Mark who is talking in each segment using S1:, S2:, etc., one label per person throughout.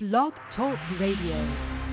S1: Blog Talk Radio.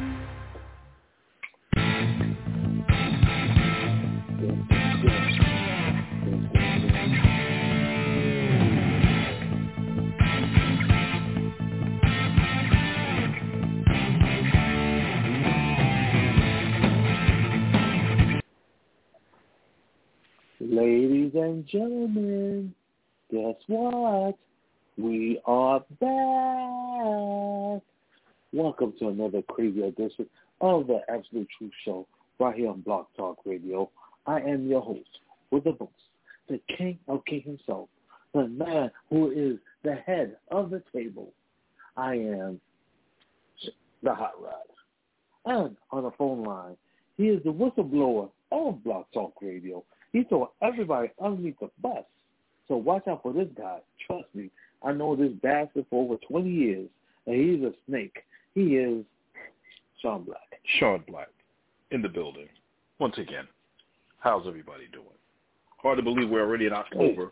S2: Ladies and gentlemen, guess what? We are back. Welcome to another crazy edition of the Absolute Truth Show right here on Blog Talk Radio. I am your host with the most, the king of king himself, the man who is the head of the table. I am the Hot Rod. And on the phone line, he is the whistleblower of Blog Talk Radio. He threw everybody underneath the bus. So watch out for this guy. Trust me, I know this bastard for over 20 years, and he's a snake. He is Sean Black.
S3: Sean Black in the building. Once again, how's everybody doing? Hard to believe we're already in October.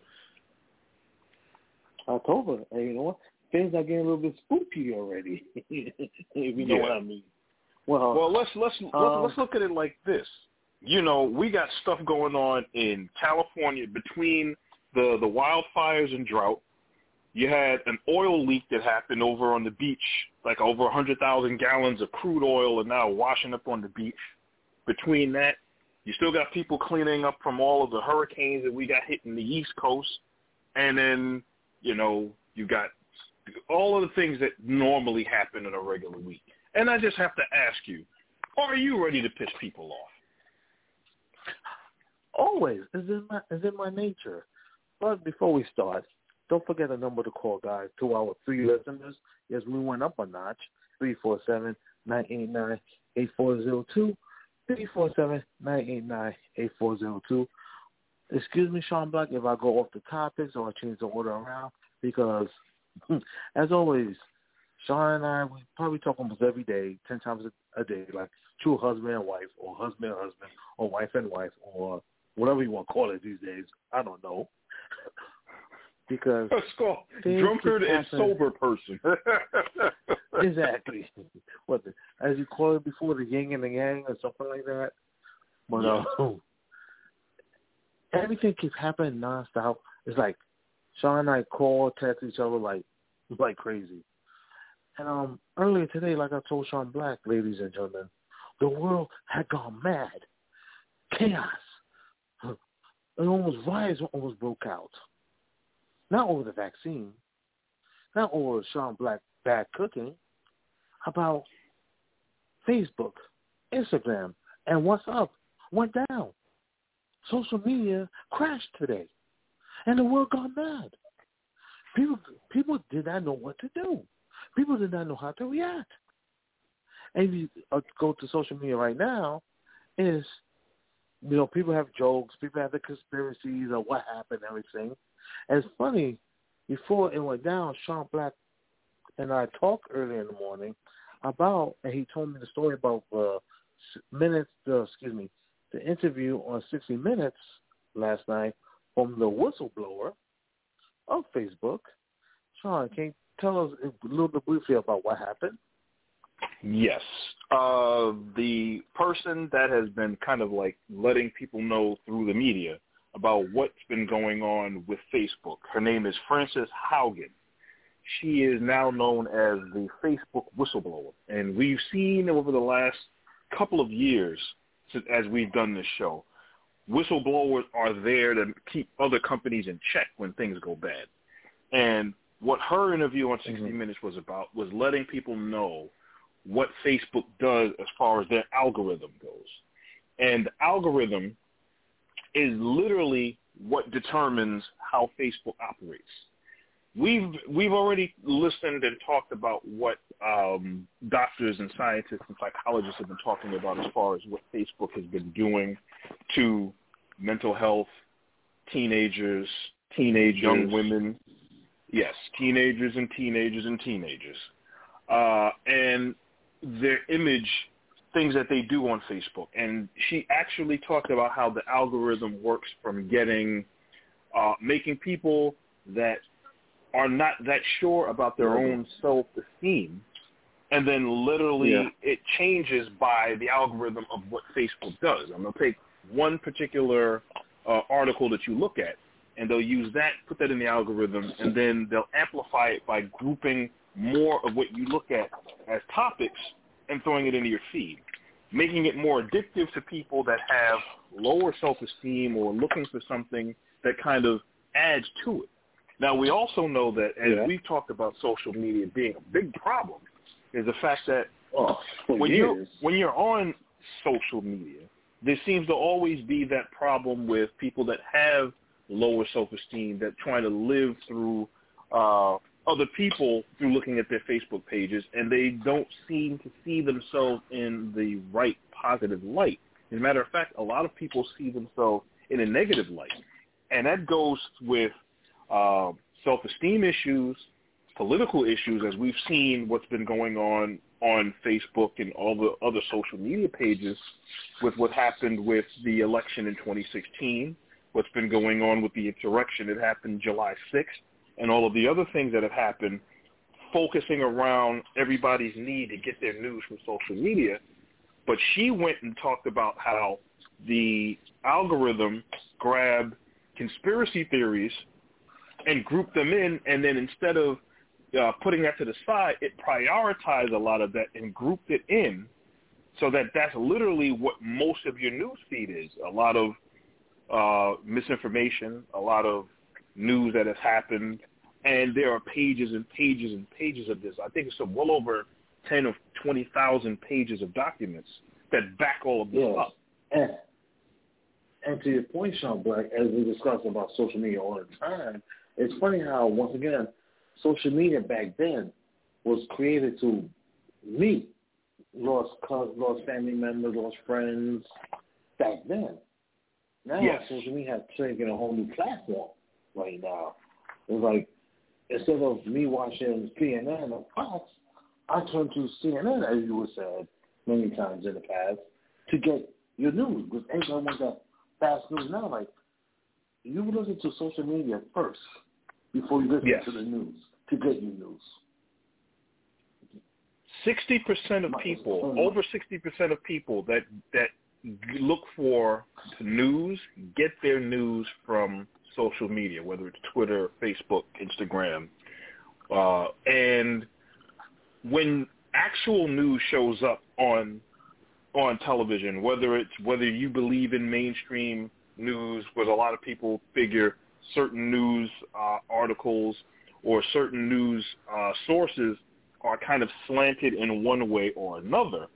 S2: October, and you know what? Things are getting a little bit spooky already, if you know what I mean.
S3: Well, let's look at it like this. You know, we got stuff going on in California between the wildfires and drought. You had an oil leak that happened over on the beach, like over 100,000 gallons of crude oil are now washing up on the beach. Between that, you still got people cleaning up from all of the hurricanes that we got hitting the East Coast. And then, you know, you got all of the things that normally happen in a regular week. And I just have to ask you, are you ready to piss people off?
S2: Always. It's in my nature. But before we start, don't forget the number to call, guys, to our 3 listeners. Yes, we went up a notch, 347-989-8402, 347-989-8402. Excuse me, Sean Black, if I go off the topics or I change the order around, because, as always, Sean and I, we probably talk almost every day, 10 times a day, like true husband and wife, or husband and husband, or wife and wife, or whatever you want to call it these days. I don't know. Because
S3: it's called drunkard and sober person.
S2: Exactly. As you call it before, the yin and the yang or something like that. But everything keeps happening nonstop. It's like Sean and I call, text each other like crazy. And earlier today, like I told Sean Black, ladies and gentlemen, the world had gone mad. Chaos. Riots almost broke out. Not over the vaccine, not over Sean Black bad cooking, about Facebook, Instagram, and WhatsApp went down. Social media crashed today, and the world got mad. People did not know what to do. People did not know how to react. And if you go to social media right now, people have jokes, people have the conspiracies of what happened and everything. And it's funny, before it went down, Sean Black and I talked earlier in the morning about, and he told me the story about the interview on 60 Minutes last night from the whistleblower of Facebook. Sean, can you tell us a little bit briefly about what happened?
S3: Yes. The person that has been kind of like letting people know through the media about what's been going on with Facebook. Her name is Frances Haugen. She is now known as the Facebook whistleblower. And we've seen over the last couple of years, as we've done this show, whistleblowers are there to keep other companies in check when things go bad. And what her interview on 60 Minutes was about was letting people know what Facebook does as far as their algorithm goes. And the algorithm is literally what determines how Facebook operates. We've already listened and talked about what doctors and scientists and psychologists have been talking about as far as what Facebook has been doing to mental health, teenagers, young women. Yes, teenagers and their image, things that they do on Facebook. And she actually talked about how the algorithm works from making people that are not that sure about their own self-esteem and then literally it changes by the algorithm of what Facebook does. I'm going to take one particular article that you look at, and they'll use that, put that in the algorithm, and then they'll amplify it by grouping more of what you look at as topics and throwing it into your feed, making it more addictive to people that have lower self-esteem or looking for something that kind of adds to it. Now, we also know that, as we've talked about social media being a big problem, is the fact that when you're on social media, there seems to always be that problem with people that have lower self-esteem, that trying to live through other people through looking at their Facebook pages, and they don't seem to see themselves in the right positive light. As a matter of fact, a lot of people see themselves in a negative light, and that goes with self-esteem issues, political issues, as we've seen what's been going on Facebook and all the other social media pages with what happened with the election in 2016, what's been going on with the insurrection that happened July 6th, and all of the other things that have happened, focusing around everybody's need to get their news from social media. But she went and talked about how the algorithm grabbed conspiracy theories and grouped them in, and then instead of putting that to the side, it prioritized a lot of that and grouped it in, so that that's literally what most of your news feed is. A lot of misinformation, a lot of news that has happened, and there are pages and pages and pages of this. I think it's well over 10 or 20,000 pages of documents that back all of this up.
S2: And to your point, Sean Black, as we discuss about social media all the time, it's funny how, once again, social media back then was created to meet lost family members, lost friends back then. Now social media has taken a whole new platform right now. It's like, instead of me watching CNN or Fox, I turn to CNN, as you were said many times in the past, to get your news. Because everyone wants that fast news now. Like, you listen to social media first before you listen to the news to get your news.
S3: 60% of people, over 60% of people that look for news, get their news from social media, whether it's Twitter, Facebook, Instagram. And when actual news shows up on television, whether you believe in mainstream news, where a lot of people figure certain news articles or certain news sources are kind of slanted in one way or another,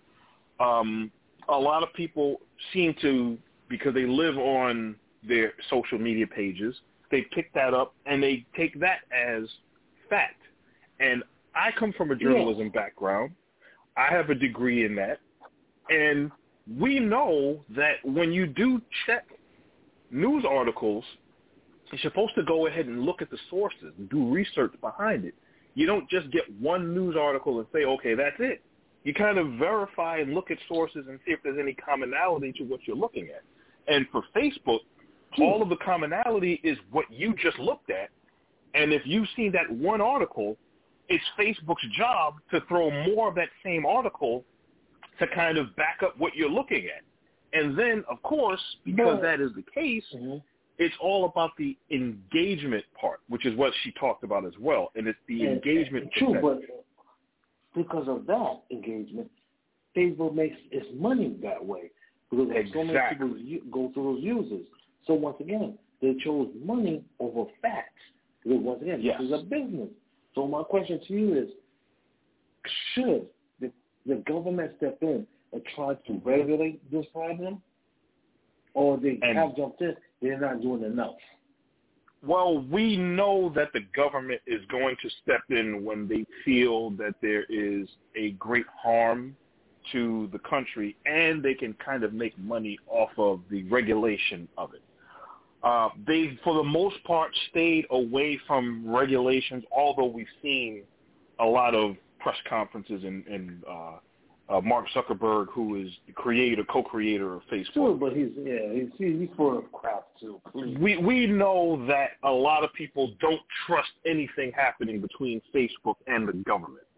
S3: a lot of people seem to, because they live on their social media pages, they pick that up and they take that as fact. And I come from a journalism background. I have a degree in that. And we know that when you do check news articles, you're supposed to go ahead and look at the sources and do research behind it. You don't just get one news article and say, okay, that's it. You kind of verify and look at sources and see if there's any commonality to what you're looking at. And for Facebook, all of the commonality is what you just looked at. And if you've seen that one article, it's Facebook's job to throw more of that same article to kind of back up what you're looking at. And then, of course, because that is the case, it's all about the engagement part, which is what she talked about as well. And it's the engagement.
S2: True, but because of that engagement, Facebook makes its money that way. Because so many people go through those users. So once again, they chose money over facts. Because once again, this is a business. So my question to you is, should the government step in and try to regulate this problem? Or they have jumped in, they're not doing enough?
S3: Well, we know that the government is going to step in when they feel that there is a great harm to the country and they can kind of make money off of the regulation of it. They, for the most part, stayed away from regulations, although we've seen a lot of press conferences and Mark Zuckerberg, who is the co-creator of Facebook.
S2: Sure, but he's full of crap too. Please.
S3: We know that a lot of people don't trust anything happening between Facebook and the government.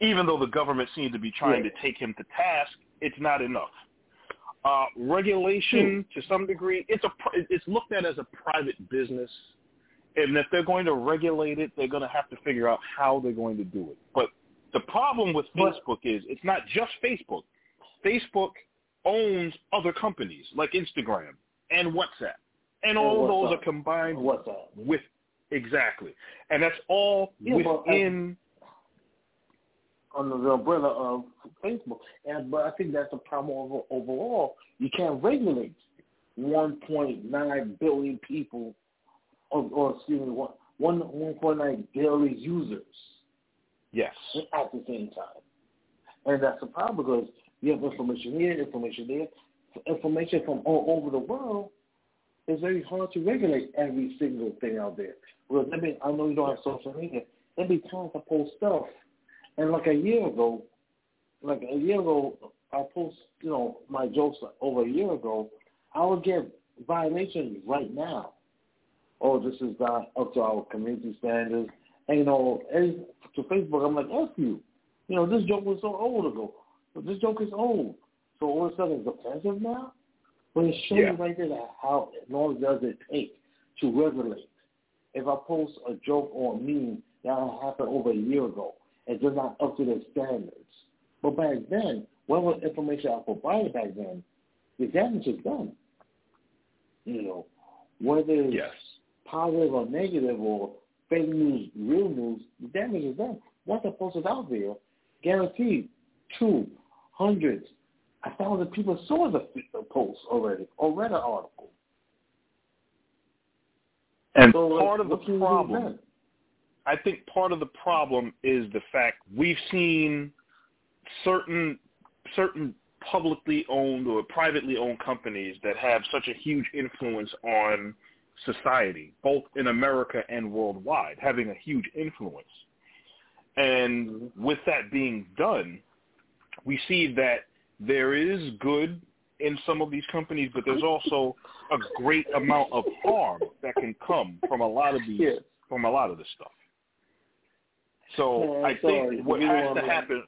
S3: Even though the government seems to be trying to take him to task, it's not enough. Regulation, to some degree, it's looked at as a private business. And if they're going to regulate it, they're going to have to figure out how they're going to do it. But the problem with Facebook is it's not just Facebook. Facebook owns other companies like Instagram and WhatsApp. And all those are combined with – exactly. And that's all within –
S2: under the umbrella of Facebook. But I think that's the problem overall. You can't regulate 1.9 billion people, or excuse me, 1.9 billion users.
S3: Yes.
S2: At the same time. And that's the problem because you have information here, information there. Information from all over the world. It's very hard to regulate every single thing out there. Because I know you don't have social media. There'll be times I post stuff. And like a year ago, I post, my jokes over a year ago, I would get violations right now. Oh, this is not up to our community standards. And, to Facebook, I'm like, F you. This joke was so old ago. But this joke is old. So all of a sudden it's offensive now? But it shows you right there how long does it take to regulate. If I post a joke or a meme that happened over a year ago, and they're not up to their standards. But back then, whatever information I provided back then, the damage is done. Whether it's positive or negative or fake news, real news, the damage is done. Once the post is out there, guaranteed 200, 1,000 people saw the post already or read an article.
S3: And so part of the problem, I think part of the problem is the fact we've seen certain publicly owned or privately owned companies that have such a huge influence on society, both in America and worldwide, having a huge influence. And with that being done, we see that there is good in some of these companies, but there's also a great amount of harm that can come from a lot of these, from a lot of this stuff. So I think what has to happen.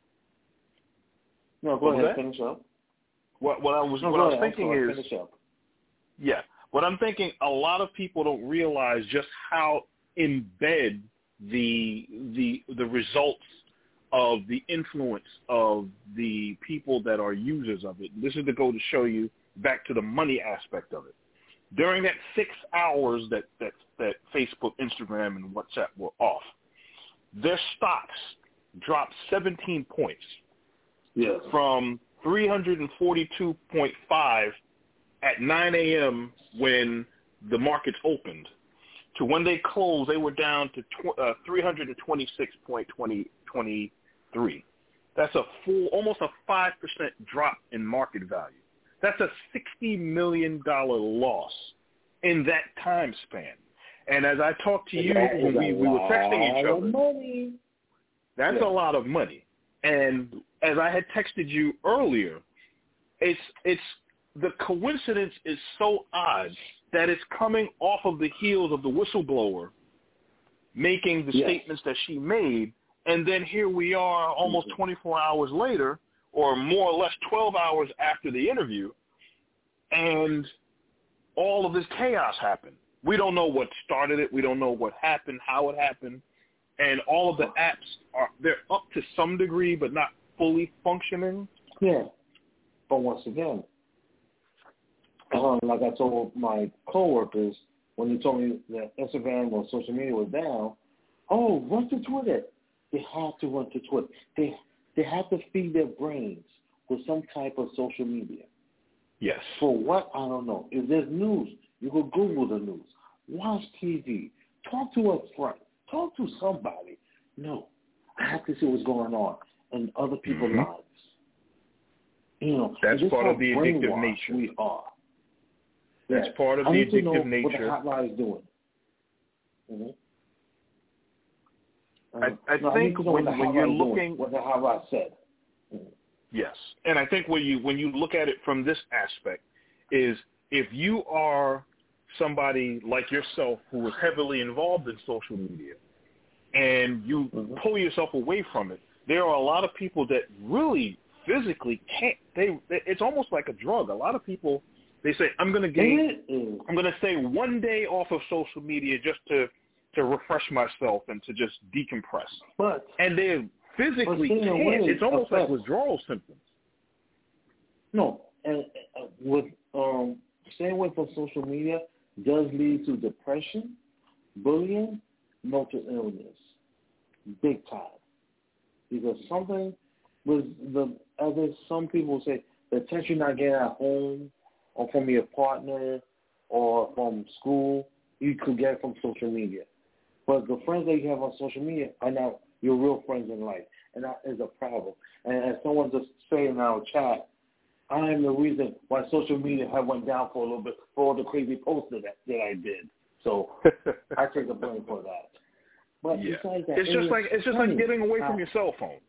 S2: No, go ahead. Finish up.
S3: What I was thinking is, what I'm thinking, a lot of people don't realize just how embed the results of the influence of the people that are users of it. This is to go to show you back to the money aspect of it. During that 6 hours that Facebook, Instagram, and WhatsApp were off, their stocks dropped 17 points from 342.5 at 9 a.m. when the markets opened to when they closed, they were down to 326.23. That's almost a 5% drop in market value. That's a $60 million loss in that time span. And as I talked to you when we were texting each other, that's a lot of money. And as I had texted you earlier, it's the coincidence is so odd that it's coming off of the heels of the whistleblower making the statements that she made, and then here we are almost 24 hours later, or more or less 12 hours after the interview, and all of this chaos happened. We don't know what started it. We don't know what happened, how it happened. And all of the apps, they're up to some degree, but not fully functioning.
S2: Yeah. But once again, like I told my coworkers, when they told me that Instagram or social media was down, run to Twitter. They have to run to Twitter. They have to feed their brains with some type of social media.
S3: Yes.
S2: For what? I don't know. If there's news, you go Google the news. Watch TV. Talk to a friend. Talk to somebody. No. I have to see what's going on in other people's lives.
S3: That's part of the addictive nature.
S2: We are.
S3: That's part of the addictive nature.
S2: What the hot rod is doing.
S3: I think when you're looking,
S2: what the hot rod said.
S3: Yes, and I think when you look at it from this aspect, is if you are somebody like yourself who is heavily involved in social media, and you pull yourself away from it, there are a lot of people that really physically can't. It's almost like a drug. A lot of people, they say, I'm going to stay one day off of social media just to refresh myself and to just decompress. And they physically can't. It's almost like withdrawal symptoms.
S2: No, and with staying away from social media does lead to depression, bullying, mental illness, big time. Because something was some people say, the attention you're not getting at home or from your partner or from school, you could get from social media. But the friends that you have on social media are not your real friends in life, and that is a problem. And as someone just said in our chat, I am the reason why social media have went down for a little bit for all the crazy posts that I did. So I take the blame for that. But besides that,
S3: it's just like getting away from your cell phone.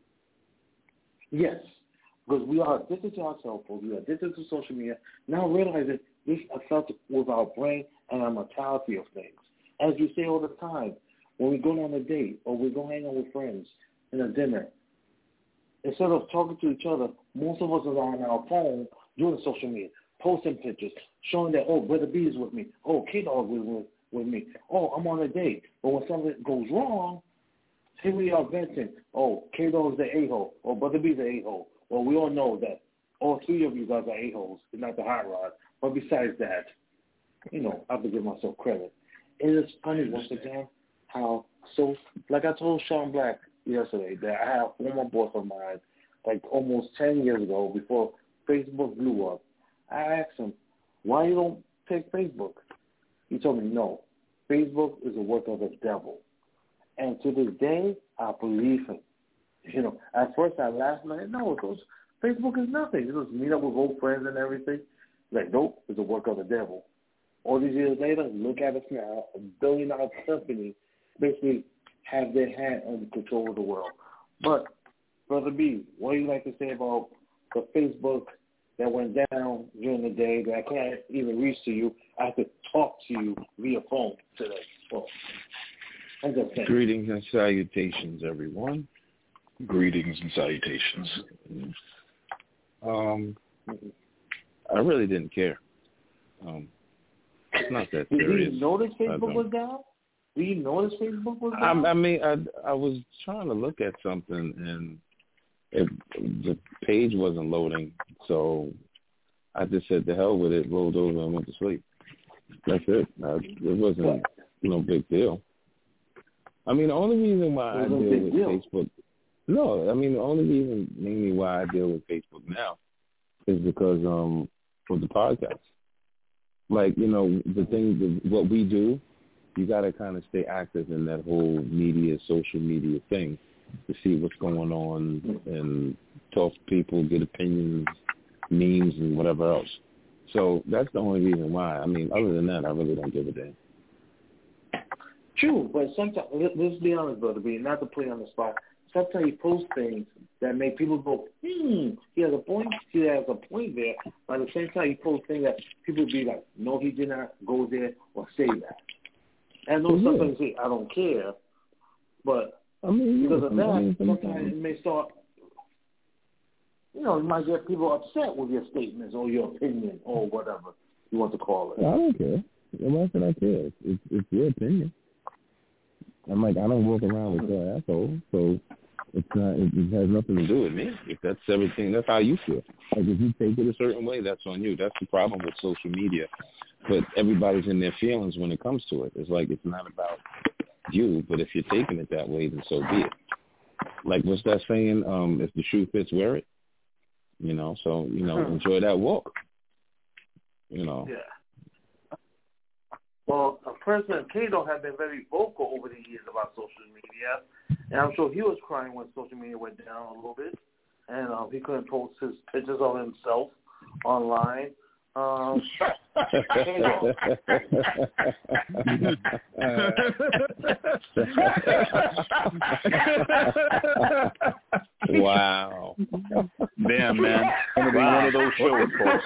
S2: Yes, because we are addicted to our cell phones. We are addicted to social media. Now realizing this affects with our brain and our mentality of things. As we say all the time, when we go on a date or we go hang out with friends in a dinner, instead of talking to each other, most of us are on our phone doing social media, posting pictures, showing that, oh, Brother B is with me. Oh, K-Dog is with me. Oh, I'm on a date. But when something goes wrong, here we are venting. Oh, K-Dog is the a-hole. Or Brother B is the a-hole. Well, we all know that all three of you guys are a-holes. It's not the hot rod. But besides that, I have to give myself credit. It is funny once again how, like I told Sean Black yesterday, that I have a former boss of mine, like almost 10 years ago, before Facebook blew up. I asked him, why you don't take Facebook? He told me, no, Facebook is a work of the devil. And to this day, I believe him. At first I laughed, like, no, Facebook is nothing. You just meet up with old friends and everything. Like, nope, it's a work of the devil. All these years later, look at us now, a billion-dollar company basically have their hand on control of the world. But, Brother B, what do you like to say about the Facebook that went down during the day that I can't even reach to you? I have to talk to you via phone today. Well, I'm just saying.
S4: Greetings and salutations, everyone.
S3: Greetings and salutations.
S4: I really didn't care. It's not that serious.
S2: Did you notice Facebook was down? Did you notice Facebook was down?
S4: I was trying to look at something, and the page wasn't loading, so I just said the hell with it, rolled over, and went to sleep. That's it. It wasn't no big deal. I mean, the only reason why I deal with Facebook... No, I mean, the only reason mainly why I deal with Facebook now is because for the podcast. Like, the thing, what we do, you got to kind of stay active in that whole social media thing to see what's going on and talk to people, get opinions, memes, and whatever else. So that's the only reason why. I mean, other than that, I really don't give a damn.
S2: True, but sometimes, let's be honest, Brother B, not to put you on the spot, sometimes you post things that make people go, he has a point there. But at the same time, you post things that people be like, no, he did not go there or say that. And those sometimes say, I don't care. But because of that, sometimes it may start, you might get people upset with your statements or your opinion or whatever you want to call it.
S4: I don't care. Why should I care? It's your opinion. I'm like, I don't walk around with your asshole, so it's not. It has nothing to do with me. If that's everything, that's how you feel. Like, if you take it a certain way, that's on you. That's the problem with social media. But everybody's in their feelings when it comes to it. It's like, it's not about you, but if you're taking it that way, then so be it. Like, what's that saying? If the shoe fits, wear it. So enjoy that walk.
S2: Yeah. Well, President Cato has been very vocal over the years about social media, and I'm sure he was crying when social media went down a little bit, and he couldn't post his pictures of himself online.
S4: Wow.
S3: Damn, man. Gonna be one of those shows, folks.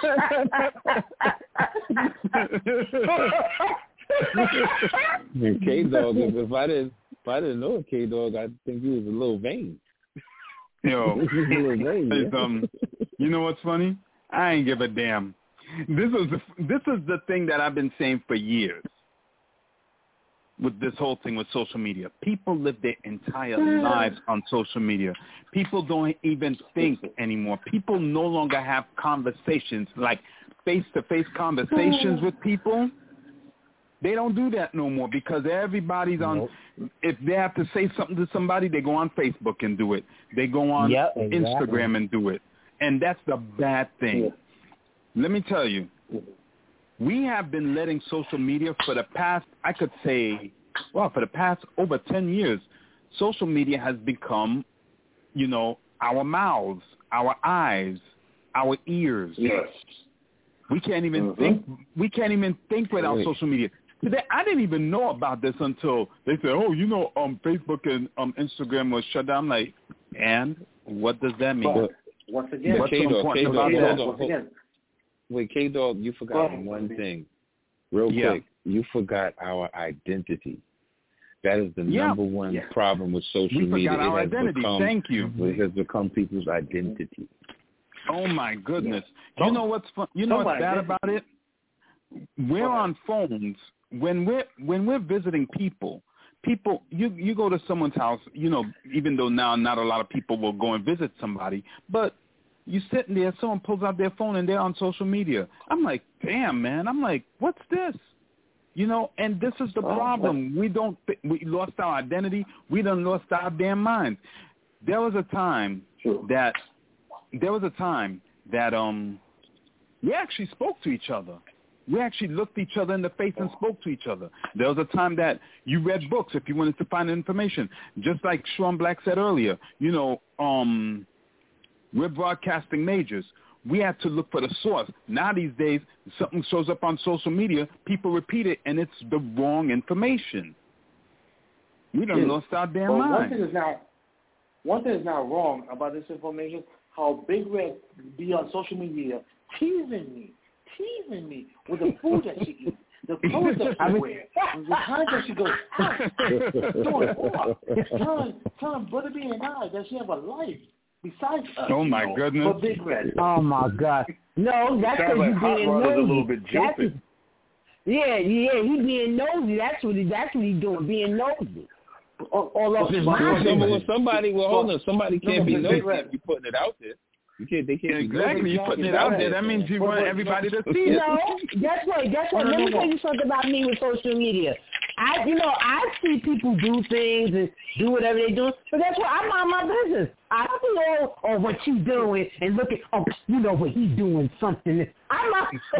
S4: K-Dog, if I didn't know K-Dog, I'd think he was a little vain.
S5: Yo, you know what's funny? I ain't give a damn. This is the thing that I've been saying for years with this whole thing with social media. People live their entire lives on social media. People don't even think anymore. People no longer have conversations, like face-to-face conversations with people. They don't do that no more because everybody's on. If they have to say something to somebody, they go on Facebook and do it. They go on Instagram and do it. And that's the bad thing. Yeah. Let me tell you, we have been letting social media for the past, I could say, for the past over 10 years, social media has become, our mouths, our eyes, our ears.
S2: Yes.
S5: We can't even think. We can't even think without social media. Today, I didn't even know about this until they said, Facebook and Instagram was shut down. I'm like, and what does that mean?
S2: But once again,
S4: Wait, K-Dog, you forgot one thing. Real quick, you forgot our identity. That is the number one problem with social media.
S5: We forgot our identity. Thank you.
S4: It has become people's identity.
S5: Oh, my goodness. You know what's fun? You know what's bad about it? We're on phones. When we're visiting people, you go to someone's house, even though now not a lot of people will go and visit somebody, but you sitting there, someone pulls out their phone and they're on social media. I'm like, damn, man. I'm like, what's this? And this is the problem. We lost our identity. We done lost our damn minds. There was a time that we actually spoke to each other. We actually looked each other in the face and spoke to each other. There was a time that you read books if you wanted to find information. Just like Sean Black said earlier, we're broadcasting majors. We have to look for the source. Now these days, something shows up on social media, people repeat it, and it's the wrong information. We done lost our damn mind.
S2: One thing is not wrong about this information, how Big Red be on social media teasing me with the food that she eats, the clothes that she wears, the time that she goes out, doing all, telling Butterbean and I that she have a life besides us.
S5: Oh, my goodness.
S2: For Big Red.
S6: Oh, my God. No, that's because
S3: like
S6: you being nosy.
S3: A little bit jumping.
S6: He being nosy. That's what he's doing, being nosy. All of his mind.
S4: Somebody can't be nosy if you're putting it out there. They can't
S5: exactly. You're putting it out there. That means you want everybody to see it.
S6: No, guess what? Let me tell you something about me with social media. I see people do things and do whatever they do, but that's what I mind my business. I don't know what you doing and look at what he's doing something. I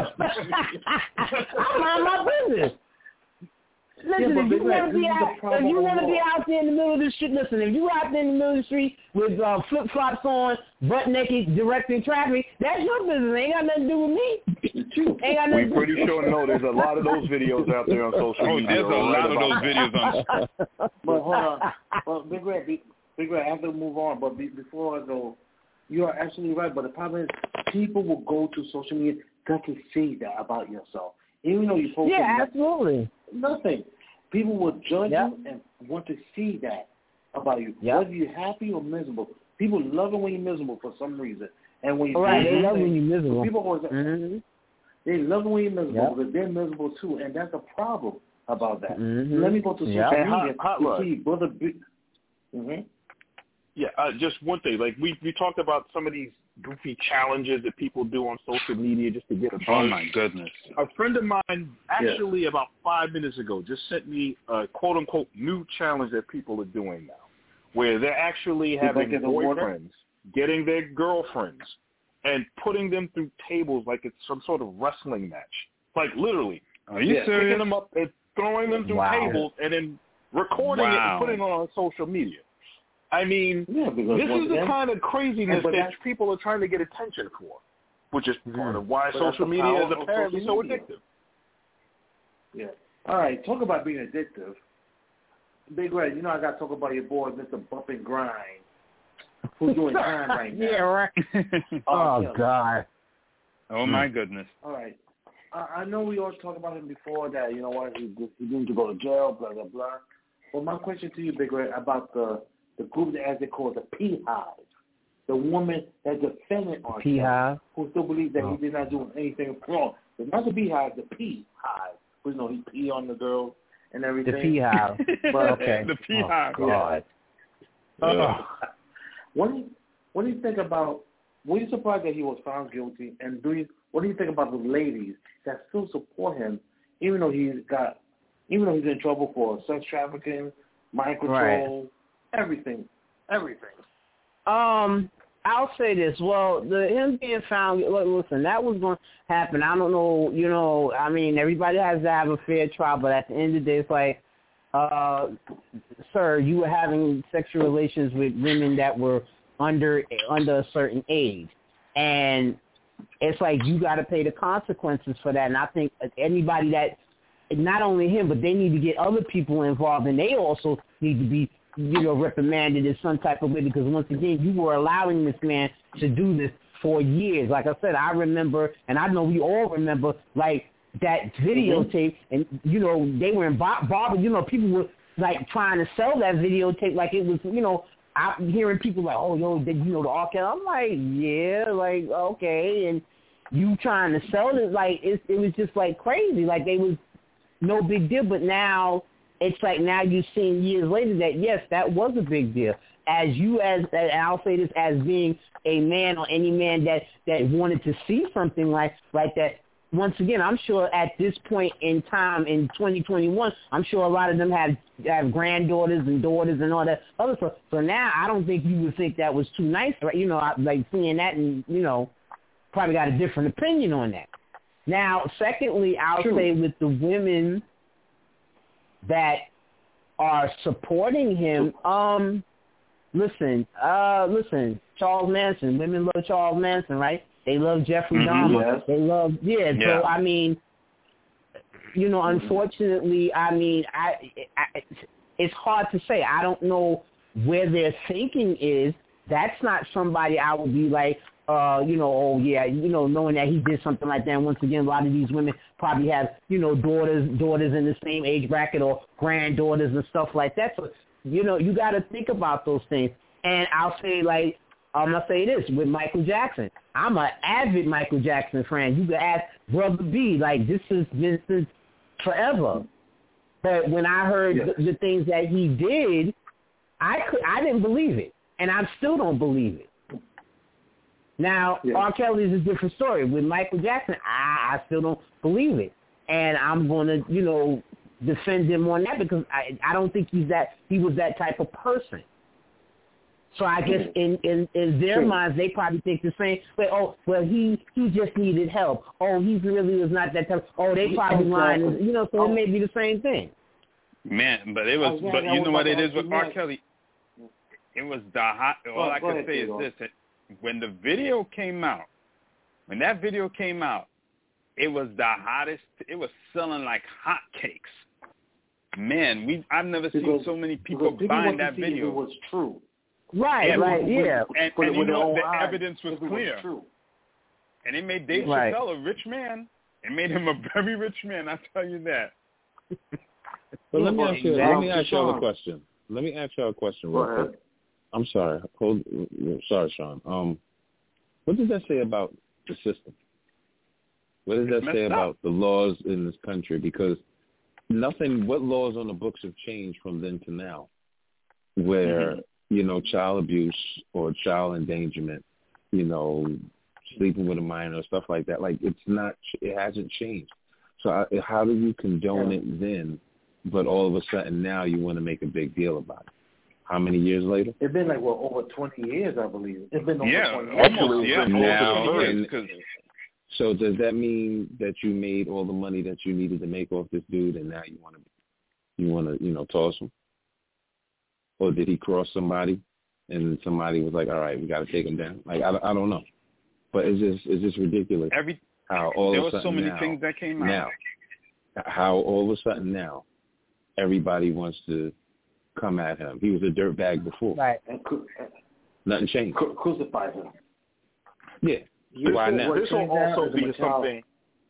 S6: mind my business. Listen, if you want to be out there in the middle of the street, if you out there in the middle of the street with flip-flops on, butt naked, directing traffic, that's your business. Ain't got nothing to do with me.
S3: We're pretty sure there's a lot of those videos out there on social media.
S5: There's a lot of those videos on.
S2: But hold on. Well, Big Red, I have to move on. But before I go, you are absolutely right. But the problem is people will go to social media just to say that about yourself. Even though you post
S6: absolutely.
S2: Nothing. People will judge you and want to see that about you. Whether you're happy or miserable. People love it when you're miserable for some reason. And when you're
S6: they love when you're miserable.
S2: People always they love it when you're miserable because they're miserable too, and that's a problem about that. Let me go to social media to see Brother Big.
S3: Yeah, just one thing. Like we talked about some of these goofy challenges that people do on social media just to get a buzz.
S5: Oh, my goodness.
S3: A friend of mine actually about 5 minutes ago just sent me a quote-unquote new challenge that people are doing now, where they're actually having boyfriends, getting their girlfriends, and putting them through tables like it's some sort of wrestling match. Like literally.
S5: Are you serious?
S3: Picking them up and throwing them through tables and then recording it and putting it on social media. I mean, this is the kind of craziness that people are trying to get attention for, which is part of why social media is apparently so addictive.
S2: Yeah. All right, talk about being addictive. Big Red, I got to talk about your boy, Mr. Bump and Grind, who's doing time right now.
S6: Yeah, right. Oh, God.
S5: Oh, my goodness.
S2: All right. I know we all talked about him before that, he didn't to go to jail, blah, blah, blah. Well, my question to you, Big Red, about the group, as they call it, the P-Hive. the woman that defended R. Kelly, who still believes that he did not do anything wrong. It's not the Beehive, the P-Hive. You know, he pee on the girls and everything.
S6: The P-Hive.
S2: But,
S6: okay.
S5: The P-Hive.
S6: Oh, God.
S2: What do you think about? Were you surprised that he was found guilty? And what do you think about the ladies that still support him, even though he's in trouble for sex trafficking, mind control, everything?
S6: I'll say this. Well, him being found, listen, that was going to happen. I don't know, you know, I mean, everybody has to have a fair trial, but at the end of the day, it's like, sir, you were having sexual relations with women that were under a certain age. And it's like you got to pay the consequences for that. And I think anybody that, not only him, but they need to get other people involved, and they also need to be, you know, reprimanded in some type of way, because once again, you were allowing this man to do this for years. Like I said, I remember, and I know we all remember, like, that videotape, and, you know, they were in barber, you know, people were, like, trying to sell that videotape like it was, you know, I'm hearing people like, oh, yo, did you know the R. Kelly? I'm like, yeah, like, okay, and you trying to sell it, like, it was just, like, crazy. Like, they was no big deal, but now it's like now you've seen years later that, yes, that was a big deal. As and I'll say this, as being a man or any man that wanted to see something like that, once again, I'm sure at this point in time in 2021, I'm sure a lot of them have granddaughters and daughters and all that other stuff. So now I don't think you would think that was too nice, right? You know, like seeing that, and, you know, probably got a different opinion on that. Now, secondly, I'll say with the women that are supporting him, listen, Charles Manson. Women love Charles Manson, right? They love Jeffrey Dahmer.
S2: Yes.
S6: They love, So, I mean, you know, unfortunately, I mean, it's hard to say. I don't know where their thinking is. That's not somebody I would be like, you know, oh, yeah, you know, knowing that he did something like that. And once again, a lot of these women probably have, you know, daughters in the same age bracket or granddaughters and stuff like that. So, you know, you got to think about those things. And I'll say, like, I'm going to say this with Michael Jackson. I'm an avid Michael Jackson fan. You can ask Brother B, like, this has been since forever. But when I heard the things that he did, I didn't believe it. And I still don't believe it. Now, R. Kelly is a different story. With Michael Jackson, I still don't believe it. And I'm going to, you know, defend him on that, because I don't think he was that type of person. So I guess in their minds, they probably think the same. But, he just needed help. Oh, he really was not that type. Oh, they probably lying. You know, so it may be the same thing.
S5: Man, but it was. But you know what it is with R. Kelly? It was the hot. All I can say is this: when the video came out, it was the hottest. It was selling like hotcakes. Man, I've never seen so many people buying that video.
S2: It was true.
S6: Right, yeah.
S5: And you know, the evidence was clear. And it made Dave Chappelle a rich man. It made him a very rich man, I tell you that.
S4: But let me ask y'all a question. Let me ask y'all a question real quick. I'm sorry. Sorry, Sean. What does that say about the system? What does that say about the laws in this country? Because what laws on the books have changed from then to now, where, you know, child abuse or child endangerment, you know, sleeping with a minor, stuff like that. Like, it hasn't changed. So how do you condone it then, but all of a sudden now you want to make a big deal about it? How many years later?
S2: It's been like, over 20 years, I believe. It's been over 20 years.
S5: Now,
S4: so does that mean that you made all the money that you needed to make off this dude, and now you want to, you know, toss him? Or did he cross somebody, and somebody was like, all right, we got to take him down? Like, I don't know. But it's just ridiculous. How all
S5: there
S4: of a
S5: were
S4: sudden
S5: so many
S4: now,
S5: things that came out.
S4: How all of a sudden now everybody wants to come at him. He was a dirtbag before.
S6: Right.
S4: Nothing changed.
S2: Crucify him.
S4: Yeah. Why now?
S3: This will also be something.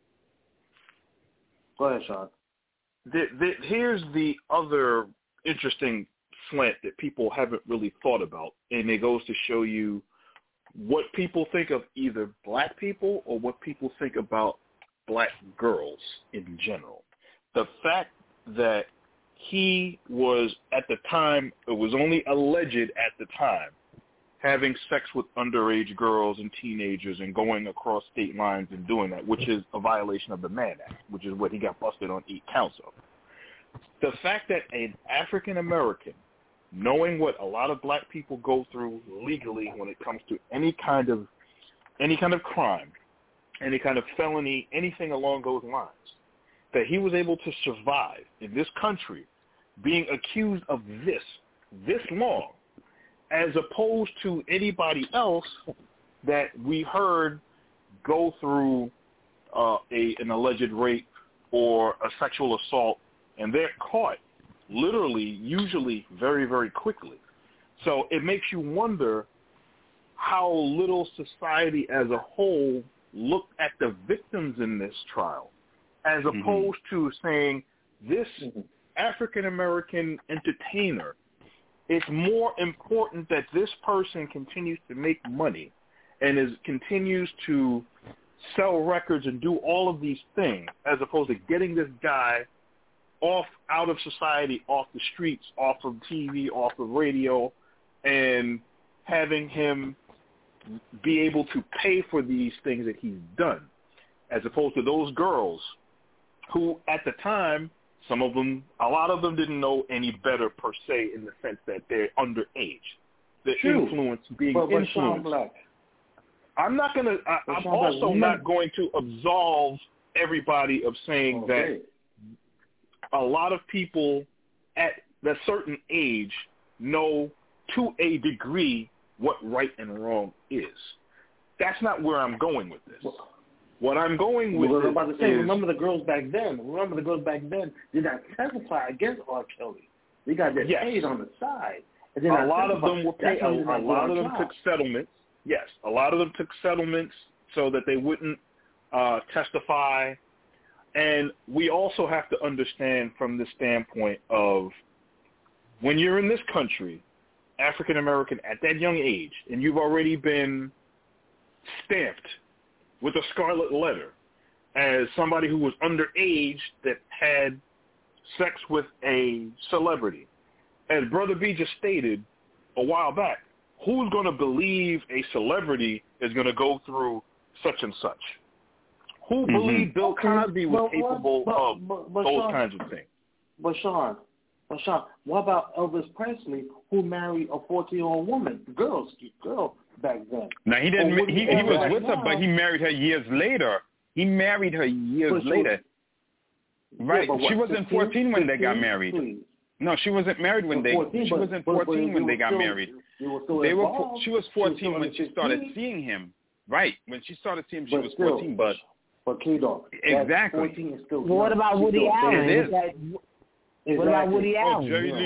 S2: Go ahead, Sean.
S3: Here's the other interesting slant that people haven't really thought about, and it goes to show you what people think of either black people or what people think about black girls in general. The fact that he was, at the time, it was only alleged at the time, having sex with underage girls and teenagers and going across state lines and doing that, which is a violation of the Mann Act, which is what he got busted on 8 counts of. The fact that an African American, knowing what a lot of black people go through legally when it comes to any kind of crime, any kind of felony, anything along those lines, that he was able to survive in this country being accused of this long, as opposed to anybody else that we heard go through an alleged rape or a sexual assault, and they're caught literally, usually very, very quickly. So it makes you wonder how little society as a whole looked at the victims in this trial, as opposed to saying this African-American entertainer, it's more important that this person continues to make money and continues to sell records and do all of these things, as opposed to getting this guy out of society, off the streets, off of TV, off of radio, and having him be able to pay for these things that he's done, as opposed to those girls who, at the time, a lot of them didn't know any better per se, in the sense that they're underage. The influence being influenced. I'm also not going to absolve everybody of saying that a lot of people at a certain age know to a degree what right and wrong is. That's not where I'm going with this. What I'm going with
S2: remember the girls back then. Did not testify against R. Kelly. They got their paid on the side. And then
S3: a lot of them were paid. A lot of them took settlements. Yes, a lot of them took settlements so that they wouldn't testify. And we also have to understand from the standpoint of when you're in this country, African American, at that young age, and you've already been stamped with a scarlet letter as somebody who was underage that had sex with a celebrity. As Brother B just stated a while back, who's going to believe a celebrity is going to go through such and such? Who believed Bill Cosby was capable of those kinds of things?
S2: But Sean, what about Elvis Presley, who married a 14-year-old woman, girl back then?
S5: Now he didn't. He was with her, but he married her years later. Right?
S2: Yeah,
S5: she wasn't 14 when they got married.
S2: Please.
S5: No, she wasn't married when they. She wasn't 14 when they got married. She was 14 when she started seeing him. Right? When she started seeing him, she was 14. But
S2: K-Dog,
S5: exactly.
S2: 14 is still
S6: what about Woody Allen? What about Woody Allen?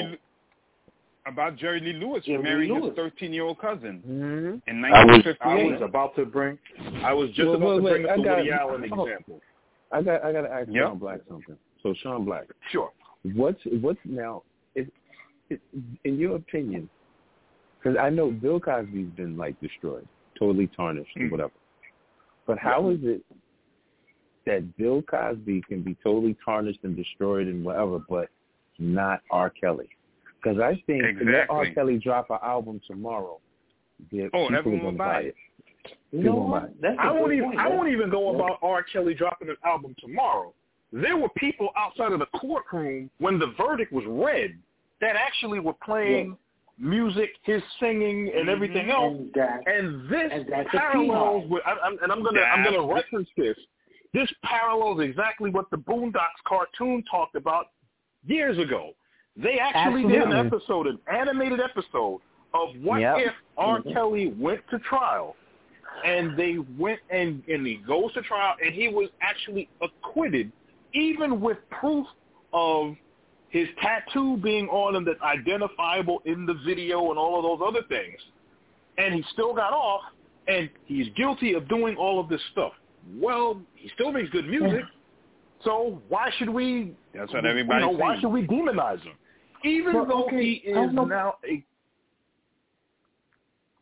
S5: Jerry Lee Lewis marrying his 13-year-old cousin in
S3: 1958. I was just about to bring up the Woody Allen example.
S4: I got to ask Sean Black something. So Sean Black,
S3: sure.
S4: What's now? In your opinion, because I know Bill Cosby's been like destroyed, totally tarnished, and whatever. But how is it that Bill Cosby can be totally tarnished and destroyed and whatever, but not R. Kelly? Because I think let R. Kelly drop an album tomorrow, people are going to buy it.
S2: You know what?
S3: I won't even go about R. Kelly dropping an album tomorrow. There were people outside of the courtroom when the verdict was read that actually were playing music, his singing, and everything else. And this parallels with. I'm gonna reference this. This parallels exactly what the Boondocks cartoon talked about years ago. They actually did an episode, an animated episode of what if R. Kelly went to trial, and they went and he goes to trial, and he was actually acquitted, even with proof of his tattoo being on him that's identifiable in the video and all of those other things. And he still got off, and he's guilty of doing all of this stuff. Well, he still makes good music, so why should we?
S5: That's what everybody's saying.
S3: Why should we demonize him? Even though he is now a.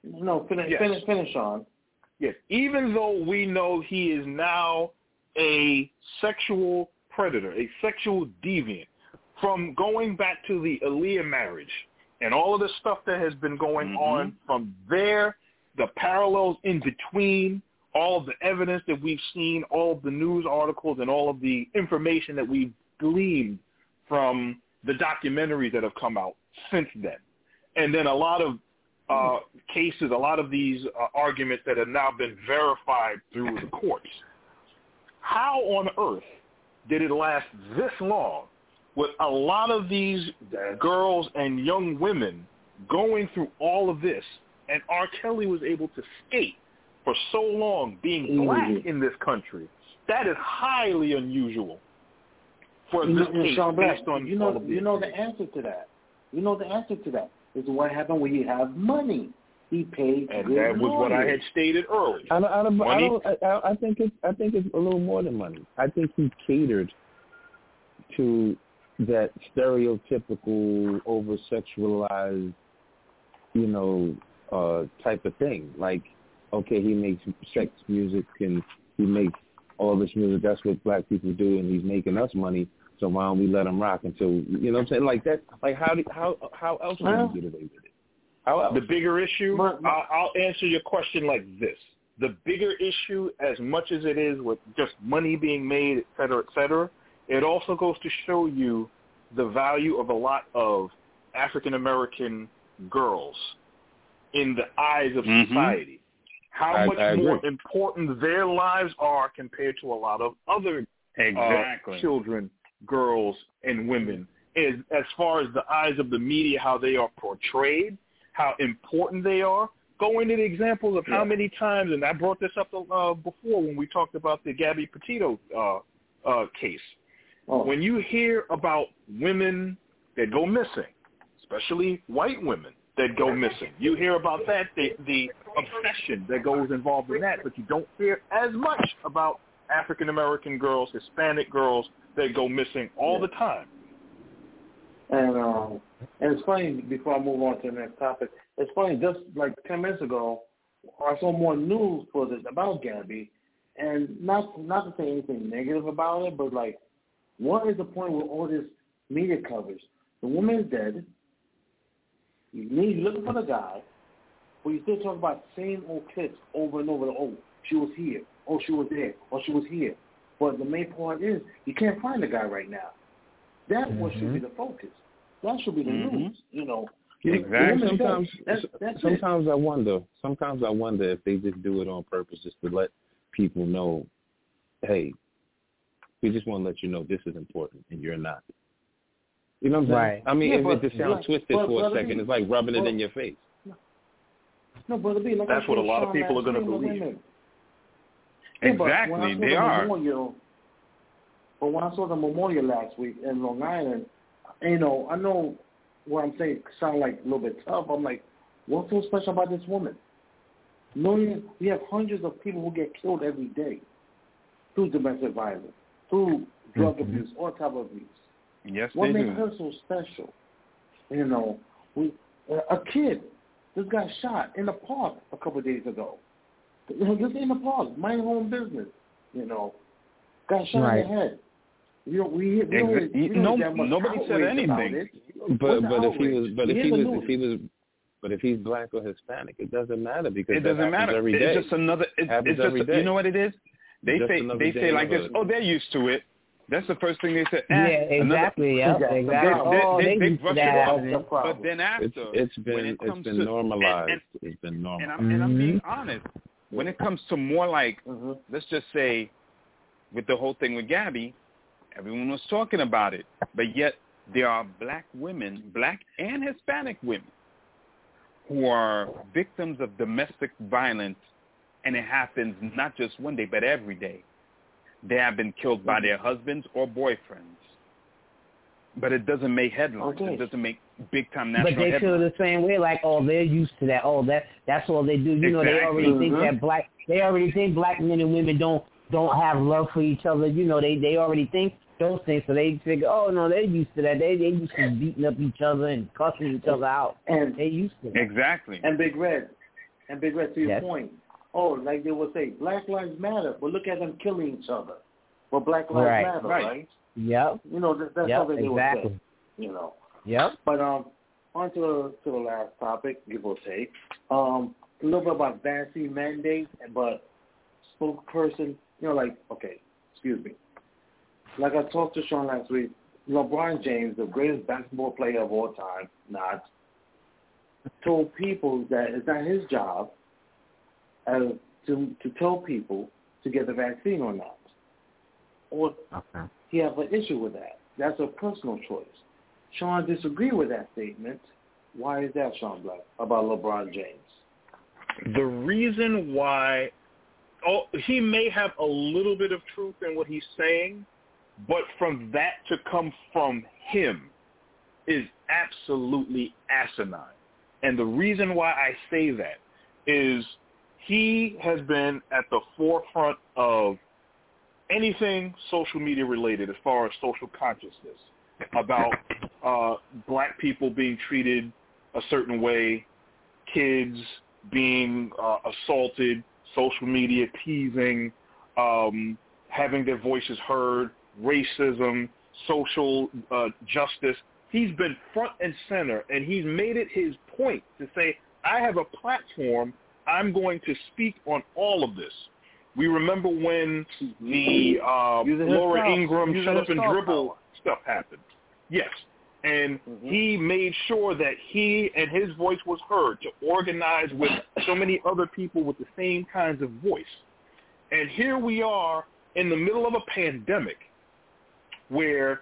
S2: No, finish, on.
S3: Yes, even though we know he is now a sexual predator, a sexual deviant, from going back to the Aaliyah marriage and all of the stuff that has been going on from there, the parallels in between, all of the evidence that we've seen, all of the news articles and all of the information that we've gleaned from the documentaries that have come out since then. And then a lot of cases, a lot of these arguments that have now been verified through the courts. How on earth did it last this long with a lot of these girls and young women going through all of this, and R. Kelly was able to skate for so long being black in this country? That is highly unusual for this case based on all of this.
S2: You know the answer to that. You know the answer to that is what happened when you have money. He paid,
S3: and that was what I had stated earlier.
S4: I think it's a little more than money. I think he catered to that stereotypical, over-sexualized, type of thing. Like, okay, he makes sex music and he makes all this music. That's what black people do, and he's making us money. So why don't we let him rock until you know what I'm saying? Like that. Like how else would you get away with it? How else?
S3: The bigger issue. I'll answer your question like this: the bigger issue, as much as it is with just money being made, et cetera, it also goes to show you the value of a lot of African American girls in the eyes of society. How much more important their lives are compared to a lot of other children, girls, and women, as far as the eyes of the media, how they are portrayed, how important they are. Go into the examples of how many times, and I brought this up before when we talked about the Gabby Petito case. When you hear about women that go missing, especially white women that go missing, you hear about that, the obsession that goes involved in that, but you don't hear as much about African-American girls, Hispanic girls that go missing all the time.
S2: And it's funny, before I move on to the next topic, it's funny, just like 10 minutes ago, I saw more news for this about Gabby, and not to say anything negative about it, but like, what is the point with all this media coverage? The woman is dead. You're looking for the guy, but you still talk about the same old clips over and over. Oh, she was here. Oh, she was there. Oh, she was here. But the main point is, you can't find the guy right now. That's what should be the focus. That should be the news,
S4: Exactly. Sometimes I wonder if they just do it on purpose, just to let people know, hey, we just want to let you know this is important and you're not. You know what I'm saying?
S6: Right.
S4: I mean, if it just sounds twisted for a second, it's like rubbing it in your face.
S2: No, Brother B, like
S3: that's what a lot of people are going to believe.
S5: Exactly, they are.
S2: But when I saw the memorial last week in Long Island, I know what I'm saying sound like a little bit tough. I'm like, what's so special about this woman? We have hundreds of people who get killed every day through domestic violence, through drug abuse, all type of abuse.
S5: Yes,
S2: what
S5: they
S2: makes
S5: do.
S2: her so special? A kid just got shot in the park a couple of days ago. Just in the park, mind your own business. Got shot in the head. Nobody
S5: said anything.
S4: But if he's black or Hispanic, it doesn't matter because
S5: it doesn't matter.
S4: Every day.
S5: It's just another. It's just you know what it is. They say like this. Oh, they're used to it. That's the first thing they said.
S6: Exactly. Exactly.
S5: They brush it off. But then after,
S4: it's been normalized. It's been normal.
S5: And I'm being honest. When it comes to more like, let's just say, with the whole thing with Gabby, everyone was talking about it. But yet there are black women, black and Hispanic women, who are victims of domestic violence, and it happens not just one day, but every day. They have been killed by their husbands or boyfriends. But it doesn't make headlines. It doesn't make big-time national headlines.
S6: But they feel the same way, like, they're used to that. That's all they do. They already think that they already think black men and women don't have love for each other. They already think those things, so they figure, they're used to that. They used to beating up each other and cussing each other out.
S2: And
S6: they used to that.
S5: Exactly.
S2: And Big Red, And Big Red, to your point, like they would say, Black Lives Matter, but look at them killing each other. But Black Lives Matter, right?
S6: Yep.
S2: You know, that's something they would say. You know.
S6: Yep.
S2: But on to the last topic, give or take. A little bit about vaccine mandates, but spokesperson, excuse me. Like I talked to Sean last week, LeBron James, the greatest basketball player of all time, told people that it's not his job to tell people to get the vaccine or not. Or he has an issue with that. That's a personal choice. Sean disagreed with that statement. Why is that, Sean Black, about LeBron James?
S3: The reason why, he may have a little bit of truth in what he's saying, but from that to come from him is absolutely asinine. And the reason why I say that is he has been at the forefront of anything social media related as far as social consciousness about black people being treated a certain way, kids being assaulted, social media teasing, having their voices heard, racism, social justice. He's been front and center, and he's made it his point to say, I have a platform, I'm going to speak on all of this. We remember when the Laura Ingraham shut up and dribble stuff happened. Yes. And he made sure that he and his voice was heard to organize with so many other people with the same kinds of voice. And here we are in the middle of a pandemic where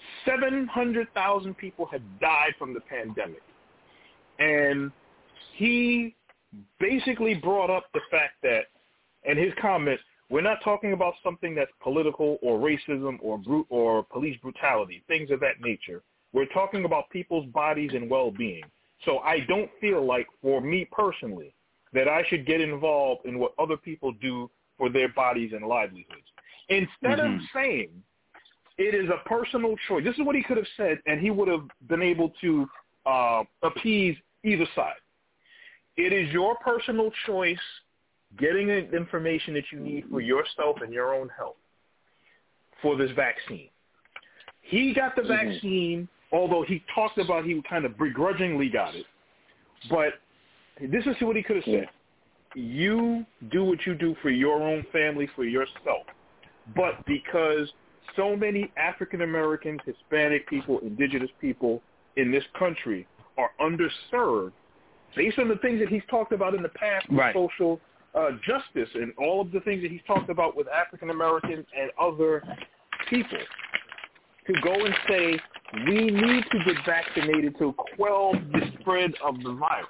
S3: 700,000 people have died from the pandemic. And he basically brought up the fact that, in his comments, we're not talking about something that's political or racism or police brutality, things of that nature. We're talking about people's bodies and well-being. So I don't feel like, for me personally, that I should get involved in what other people do for their bodies and livelihoods. Instead of saying it is a personal choice, this is what he could have said, and he would have been able to appease either side. It is your personal choice getting the information that you need for yourself and your own health for this vaccine. He got the vaccine, although he talked about he kind of begrudgingly got it. But this is what he could have said. You do what you do for your own family, for yourself. But because so many African Americans, Hispanic people, indigenous people in this country are underserved, based on the things that he's talked about in the past with social justice and all of the things that he's talked about with African Americans and other people, to go and say, we need to get vaccinated to quell the spread of the virus.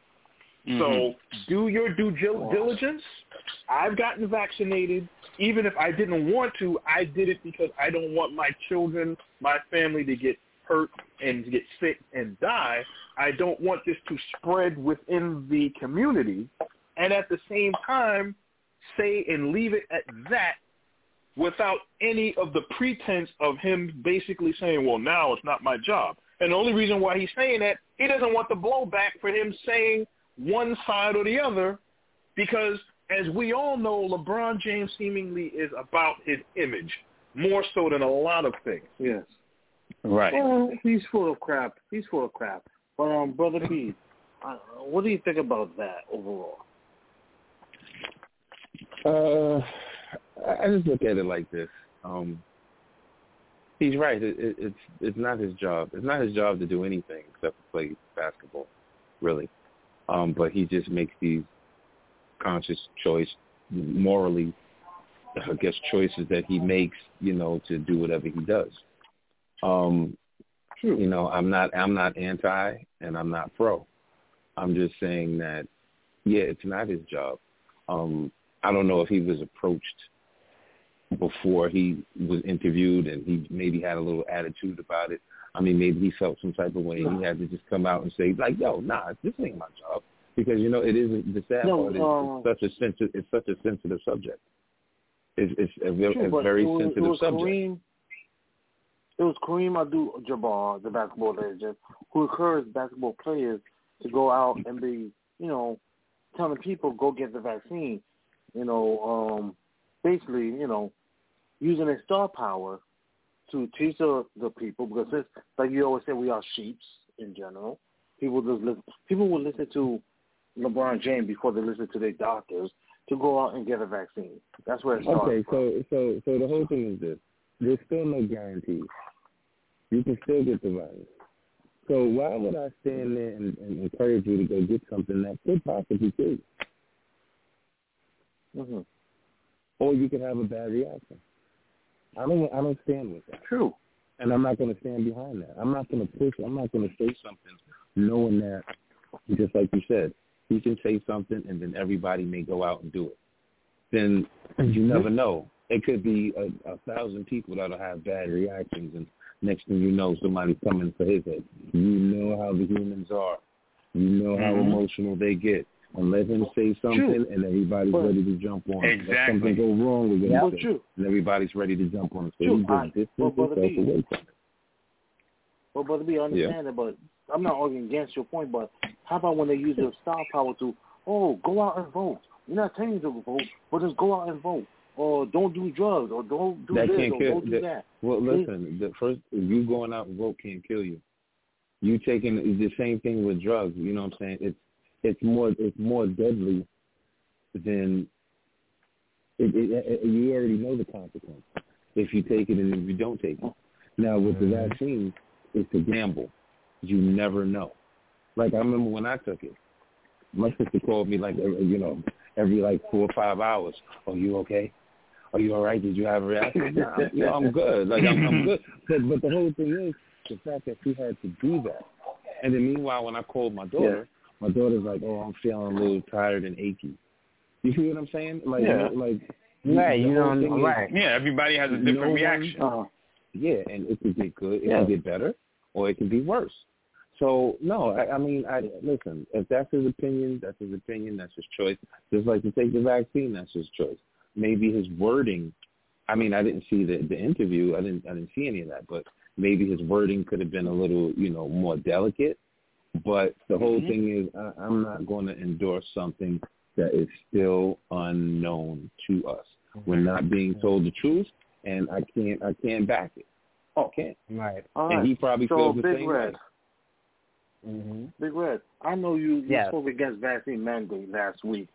S3: So do your due diligence. I've gotten vaccinated. Even if I didn't want to, I did it because I don't want my children, my family to get hurt and to get sick and die. I don't want this to spread within the community. And at the same time, say and leave it at that without any of the pretense of him basically saying, well, now it's not my job. And the only reason why he's saying that, he doesn't want the blowback for him saying one side or the other, because as we all know, LeBron James seemingly is about his image more so than a lot of things.
S2: Yes.
S5: Right.
S2: Well, he's full of crap. But, Brother P, what do you think about that overall?
S4: I just look at it like this. He's right. It's not his job. It's not his job to do anything except to play basketball, really. But he just makes these conscious choice, morally, I guess, choices that he makes, to do whatever he does. I'm not anti and I'm not pro. I'm just saying that, it's not his job. I don't know if he was approached before he was interviewed and he maybe had a little attitude about it. I mean, maybe he felt some type of way and he had to just come out and say, like, yo, nah, this ain't my job. Because, it isn't the sad part. It's such a sensitive subject. It's a very sensitive subject.
S2: It was Kareem Abdul-Jabbar, the basketball legend, who encouraged basketball players to go out and be, telling people go get the vaccine, basically, using their star power to teach the people, because it's, like you always say, we are sheeps in general. People will listen to LeBron James before they listen to their doctors to go out and get a vaccine. That's where it starts.
S4: Okay, so the whole thing is this: there's still no guarantees. You can still get the virus. So why would I stand there and encourage you to go get something that could possibly kill you?
S2: Mm-hmm.
S4: Or you could have a bad reaction. I don't stand with that.
S2: True.
S4: And I'm not going to stand behind that. I'm not going to push. I'm not going to say something knowing that, just like you said, he can say something and then everybody may go out and do it. Then you never know. It could be 1,000 people that'll have bad reactions, and next thing you know, somebody's coming for his head. You know how the humans are. You know how emotional they get. And let him say something, and everybody's ready to jump on it. Let something go wrong with what he said, and everybody's ready to jump on it. So you just distance yourself away from it.
S2: Well, Brother B, I understand that, but I'm not arguing against your point, but how about when they use their star power to, go out and vote? We're not telling you to vote, but just go out and vote. Or don't do drugs, or don't do this, or don't do that.
S4: Well, listen, you going out and vote can't kill you. You taking the same thing with drugs. You know what I'm saying? It's more deadly than you already know the consequence if you take it and if you don't take it. Now with the vaccine, it's a gamble. You never know. Like I remember when I took it, my sister called me every 4 or 5 hours. Are you okay? Are you all right? Did you have a reaction? Nah, I'm good. I'm good. But the whole thing is the fact that she had to do that. And then meanwhile, when I called my daughter, my daughter's like, I'm feeling a little tired and achy. You see what I'm saying?
S5: Yeah, everybody has a different reaction.
S4: And it could get good. It can get better, or it can be worse. So, no, listen, if that's his opinion, that's his opinion, that's his choice. Just like to take the vaccine, that's his choice. Maybe his wording, I didn't see the interview, I didn't see any of that, but maybe his wording could have been a little, more delicate. But the whole thing is I'm not going to endorse something that is still unknown to us. We're not being told the truth, and I can't back it. I can't.
S6: Right.
S4: And he probably feels the
S2: Big
S4: same
S2: Red.
S4: way.
S2: Big Red, I know you spoke against vaccine mandate last week.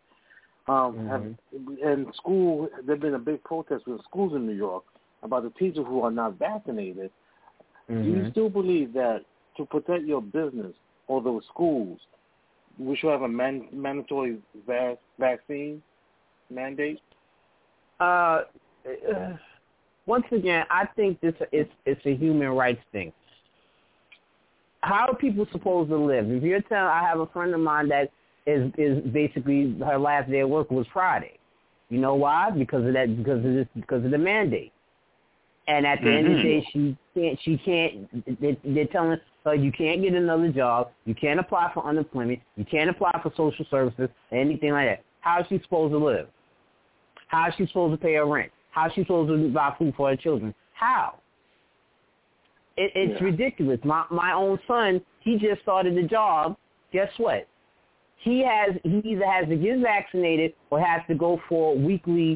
S2: In school, there's been a big protest in schools in New York about the teachers who are not vaccinated. Do you still believe that to protect your business or those schools, we should have a mandatory vaccine mandate?
S6: Once again, I think it's a human rights thing. How are people supposed to live? If you're telling, I have a friend of mine that is basically her last day of work was Friday. You know why? Because of the mandate. And at the end of the day, she can't. They're telling her you can't get another job, you can't apply for unemployment, you can't apply for social services, anything like that. How is she supposed to live? How is she supposed to pay her rent? How is she supposed to buy food for her children? How? It's ridiculous. My own son, he just started a job. Guess what? He either has to get vaccinated or has to go for weekly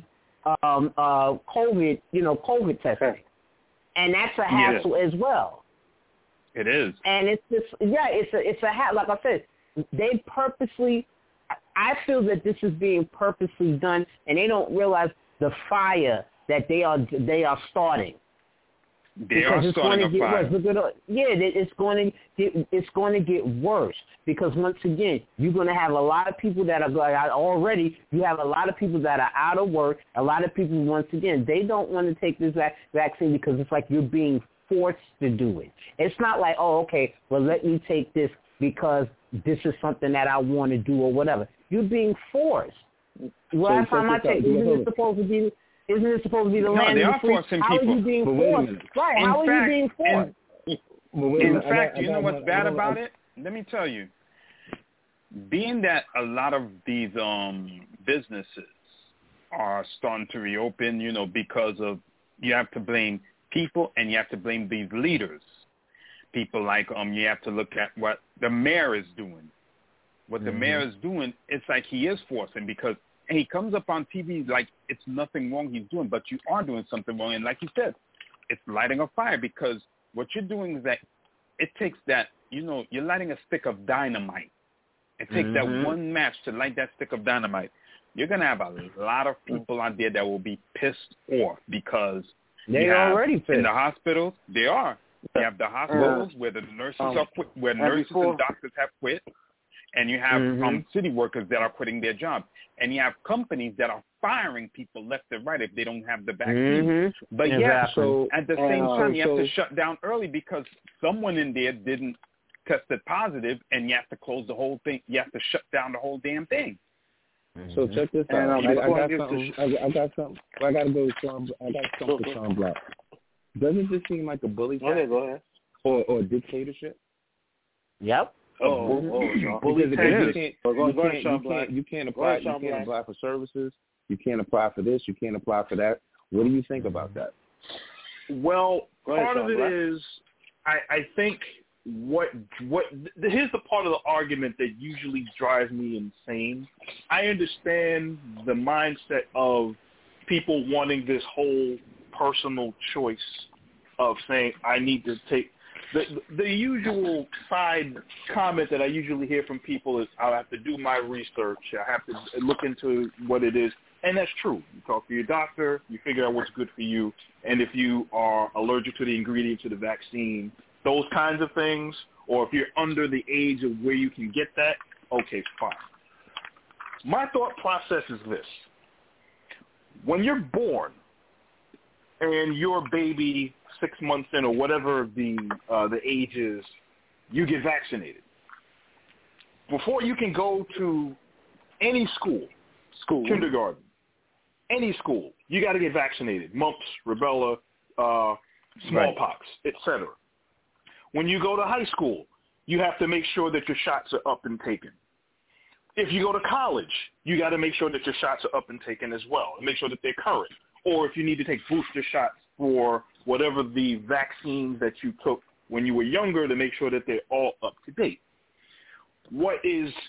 S6: COVID testing, and that's a hassle as well.
S5: It is,
S6: and it's just it's a hassle. Like I said, they purposely. I feel that this is being purposely done, and they don't realize the fire that they are starting.
S5: They are starting a fire.
S6: It's going to get worse because once again, you're going to have a lot of people that are already. You have a lot of people that are out of work. A lot of people, once again, they don't want to take this vaccine because it's like you're being forced to do it. It's not like, let me take this because this is something that I want to do or whatever. You're being forced. Last time I checked, isn't it supposed to be the land of the free? How are you being forced? Right, how are you being forced?
S5: In fact, you know what's bad about it? Let me tell you. Being that a lot of these businesses are starting to reopen, because of you have to blame people and you have to blame these leaders. People like you have to look at what the mayor is doing. what the mayor is doing, it's like he is forcing, because he comes up on TV like it's nothing wrong he's doing, but you are doing something wrong. And like you said, it's lighting a fire, because what you're doing is that it takes that, you're lighting a stick of dynamite. It takes that one match to light that stick of dynamite. You're going to have a lot of people out there that will be pissed off, because
S6: they already pissed.
S5: In the hospitals, they are. You have the hospitals where the nurses are quit, where nurses and doctors have quit, and you have city workers that are quitting their jobs, and you have companies that are firing people left and right if they don't have the vaccine. But so at the same time, you have to shut down early because someone in there didn't test it positive, and you have to close the whole thing. You have to shut down the whole damn thing.
S4: So check this out. I got something. I got something. I got to go to Sean. I got something for Sean Black. Doesn't this seem like a bully?
S2: Go ahead.
S4: Or a dictatorship?
S6: Yep.
S4: You can't apply for services. You can't apply for this. You can't apply for that. What do you think about that?
S3: Well, part of it is, I think here's the part of the argument that usually drives me insane. I understand the mindset of people wanting this whole personal choice of saying, I need to take the usual side comment that I usually hear from people is, I'll have to do my research. I have to look into what it is. And that's true. You talk to your doctor, you figure out what's good for you. And if you are allergic to the ingredients of the vaccine, those kinds of things, or if you're under the age of where you can get that, okay, fine. My thought process is this. When you're born and your baby 6 months in or whatever the age is, you get vaccinated. Before you can go to any school, kindergarten, any school, you got to get vaccinated. Mumps, rubella, smallpox, etc. When you go to high school, you have to make sure that your shots are up and taken. If you go to college, you got to make sure that your shots are up and taken as well, and make sure that they're current. Or if you need to take booster shots for whatever the vaccines that you took when you were younger, to make sure that they're all up to date. What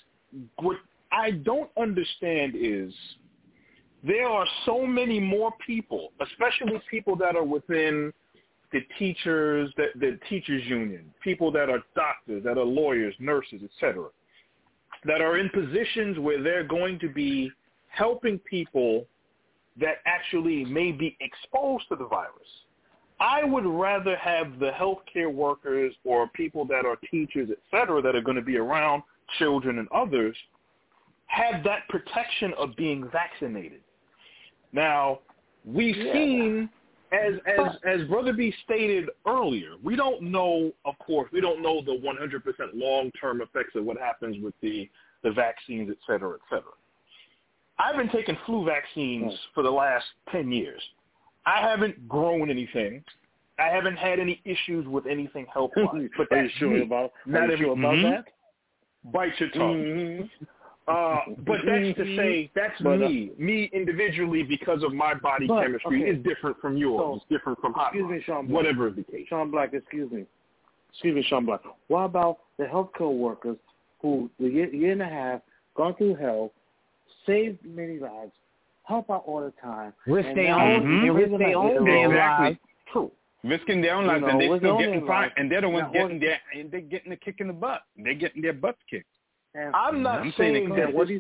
S3: I don't understand is there are so many more people, especially people that are within the teachers union, people that are doctors, that are lawyers, nurses, etc., that are in positions where they're going to be helping people that actually may be exposed to the virus. I would rather have the healthcare workers or people that are teachers, etc., that are going to be around children and others have that protection of being vaccinated. Now, we've seen, as Brother B stated earlier, we don't know, of course, we don't know the 100% long-term effects of what happens with the vaccines, et cetera, et cetera. I've been taking flu vaccines for the last 10 years. I haven't grown anything. I haven't had any issues with anything health-wise. But
S2: Are you sure about that?
S3: Bite your tongue. But that's to say, that's me individually, because of my body chemistry is different from yours. It's different from hot.
S2: Excuse me, Sean Black.
S3: Whatever is the case.
S2: Sean Black, excuse me, Sean Black. What about the healthcare workers who, the year and a half, gone through hell, saved many lives, help out all the time,
S6: risk their own damn lives.
S2: True.
S5: Risking their own lives, and they're still getting fined, and they're the ones getting they're getting the kick in the butt. They're getting their butts kicked.
S3: I'm not saying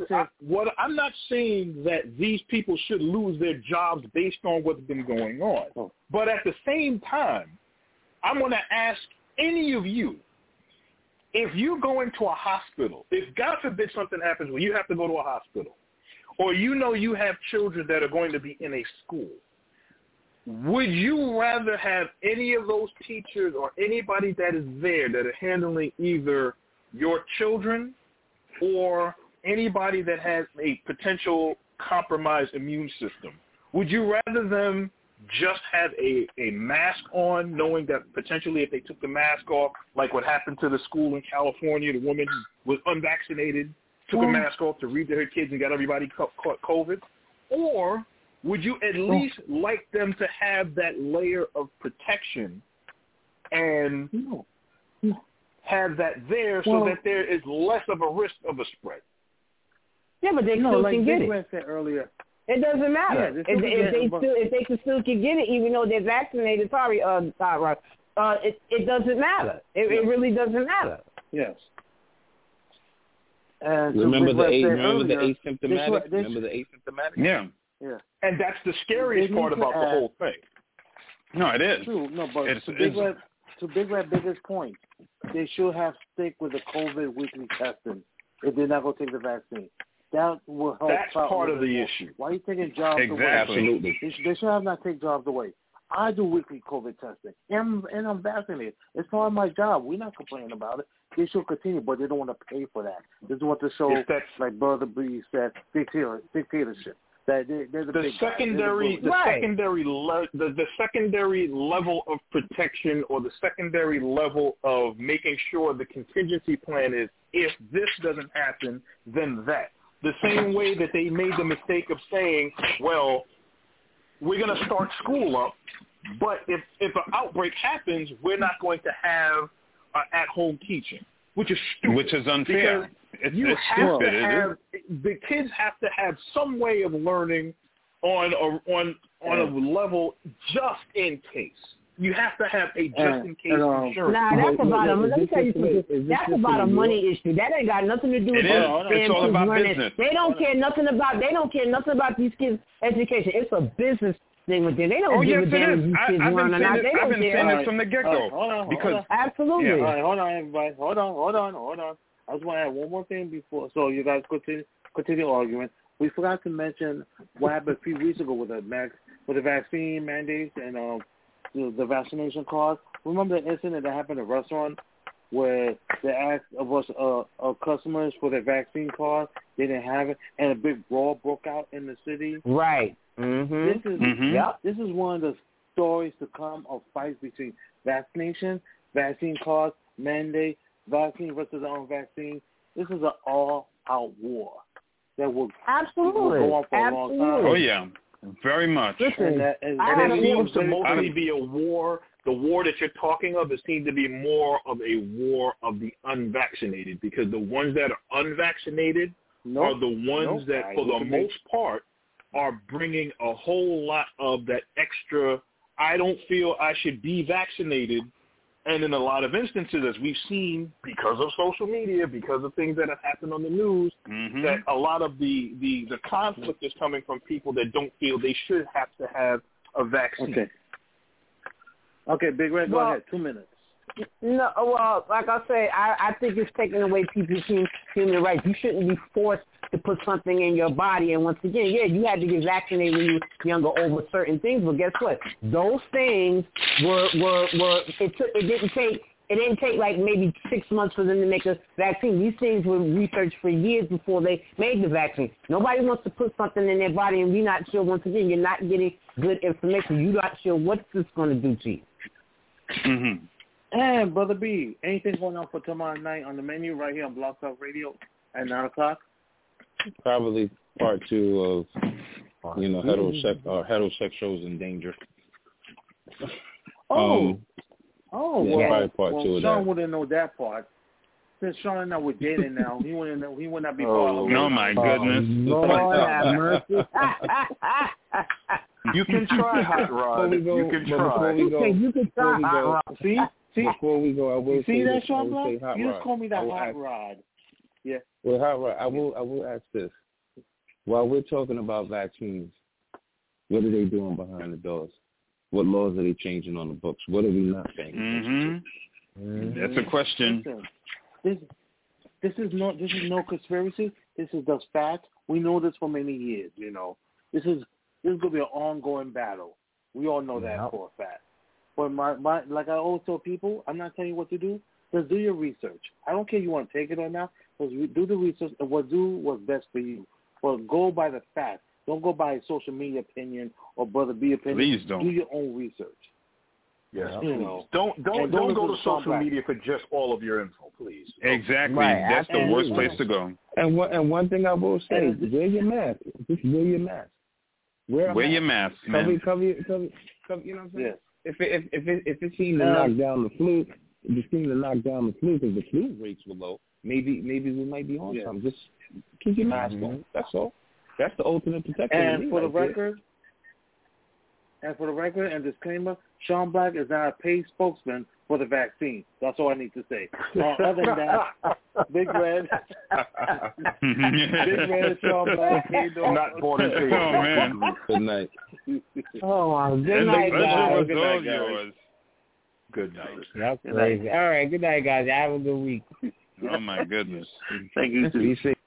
S3: that these people should lose their jobs based on what's been going on. But at the same time, I'm going to ask any of you, if you go into a hospital, if God forbid something happens where you have to go to a hospital, or you have children that are going to be in a school, would you rather have any of those teachers or anybody that is there that are handling either your children or anybody that has a potential compromised immune system? Would you rather them just have a mask on, knowing that potentially if they took the mask off, like what happened to the school in California, the woman was unvaccinated, took a mask off to read to her kids and got everybody caught COVID? Or would you at least like them to have that layer of protection and have that there so that there is less of a risk of a spread.
S6: Yeah, but they still
S2: like
S6: can get
S2: Big
S6: it.
S2: Red said earlier.
S6: It doesn't matter.
S2: Yeah,
S6: if they can still can get it, even though they're vaccinated. Sorry, Tyrod. It doesn't matter. It really doesn't matter.
S2: Yes. And
S4: remember the
S2: earlier,
S4: asymptomatic? Remember the asymptomatic?
S5: Yeah.
S2: Yeah.
S3: And that's the scariest part about the whole thing.
S5: No, it is.
S2: True. No, but to Big Red biggest point, they should have stick with the COVID weekly testing if they're not going to take the vaccine. That will help.
S3: That's part of the issue.
S2: Why are you taking jobs away?
S4: Absolutely.
S2: They should have not take jobs away. I do weekly COVID testing, and I'm vaccinated. It's part of my job. We're not complaining about it. They should continue, but they don't want to pay for that. They just want to show, like Brother B said, dictatorship. That they're the secondary
S3: level of protection, or the secondary level of making sure the contingency plan is, if this doesn't happen, then that. The same way that they made the mistake of saying, well, we're going to start school up, but if an outbreak happens, we're not going to have at-home teaching, which is stupid.
S5: Which is unfair. It's
S3: stupid. The kids have to have some way of learning on a level just in case. You have to have a just-in-case insurance.
S6: Nah, that's about let me tell you something. That's about a money issue. That ain't got nothing to do with
S5: it's all about business.
S6: They don't care nothing about these kids' education. It's a business thing with them. They don't give a damn if these kids learn or not.
S5: I've been saying it from the get-go.
S2: Hold on.
S6: Absolutely.
S2: All right, hold on, everybody. Hold on. I just want to add one more thing before, so you guys continue arguing. We forgot to mention what happened a few weeks ago with the vaccine mandates and the vaccination cards. Remember the incident that happened at a restaurant where they asked of us customers for their vaccine card, they didn't have it, and a big brawl broke out in the city.
S6: Right.
S2: This is one of the stories to come of fights between vaccine cards, mandate, vaccine versus vaccine. This is an all-out war that will go on for a long time.
S5: Oh yeah. Very much.
S6: Listen,
S3: and it seems to mostly be a war. The war that you're talking of, it seems to be more of a war of the unvaccinated, because the ones that are unvaccinated are the ones that, for the most part, are bringing a whole lot of that extra, I don't feel I should be vaccinated. And in a lot of instances, as we've seen, because of social media, because of things that have happened on the news, that a lot of the conflict is coming from people that don't feel they should have to have a vaccine.
S2: Okay, Big Red, go ahead. 2 minutes.
S6: No, well, like I say, I think it's taking away people's human rights. You shouldn't be forced to put something in your body. And once again, you had to get vaccinated when you were younger over certain things. But guess what? Those things it didn't take like maybe 6 months for them to make a vaccine. These things were researched for years before they made the vaccine. Nobody wants to put something in their body, and you're not sure. Once again, you're not getting good information. You're not sure what this is going to do to you.
S2: And Brother B, anything going on for tomorrow night on the menu right here on Blog Talk Radio at 9 o'clock?
S4: Probably part 2 of, heterosexuals in danger.
S2: Well,
S4: probably part 2 of
S2: Sean
S4: that.
S2: wouldn't know that part. Since Sean and I were dating now, he would not be part of it.
S5: Oh my goodness.
S6: Lord have mercy.
S3: You can try, Hot Rod. You can try.
S6: You can try, Hot Rod.
S2: See?
S4: Before we go, I will
S2: see
S4: say
S2: that,
S4: this.
S2: Sean Block? You
S4: Rod.
S2: just call me that Hot Rod. Yeah.
S4: Well, Hot Rod, I will ask this. While we're talking about vaccines, what are they doing behind the doors? What laws are they changing on the books? What are we not saying?
S5: That's a question.
S2: Listen, this is no conspiracy. This is just fact. We know this for many years. You know, this is going to be an ongoing battle. We all know that for a fact. But like I always tell people, I'm not telling you what to do. Just do your research. I don't care if you want to take it or not. Just do the research and do what's best for you. But go by the facts. Don't go by social media opinion or Brother B opinion.
S5: Please don't.
S2: Do your own research.
S3: Yes,
S2: you
S3: please.
S2: know.
S3: Don't go to social media for just all of your info, please.
S5: Exactly.
S6: Right.
S5: That's the worst place to go.
S4: And one thing I will say, wear your mask. Just wear your mask.
S5: Wear your mask, man.
S4: Cover, you know what I'm saying?
S2: Yes.
S4: If it seems to knock down the flu, Just thing to knock down the flu because the flu rates were low. Maybe we might be on something. Just keep your mask on. That's all. That's the ultimate protection.
S2: And for the record, and disclaimer, Sean Black is not a paid spokesman for the vaccine. That's all I need to say. Other than that, Big Red, Sean Black,
S3: not born in paid.
S5: Oh man.
S4: Good night.
S6: Oh, good night, guys.
S5: Good night, yours.
S3: Good night.
S6: That's crazy. All right, good night, guys. Have a good week.
S5: Oh my goodness.
S2: Thank you.
S4: Be safe.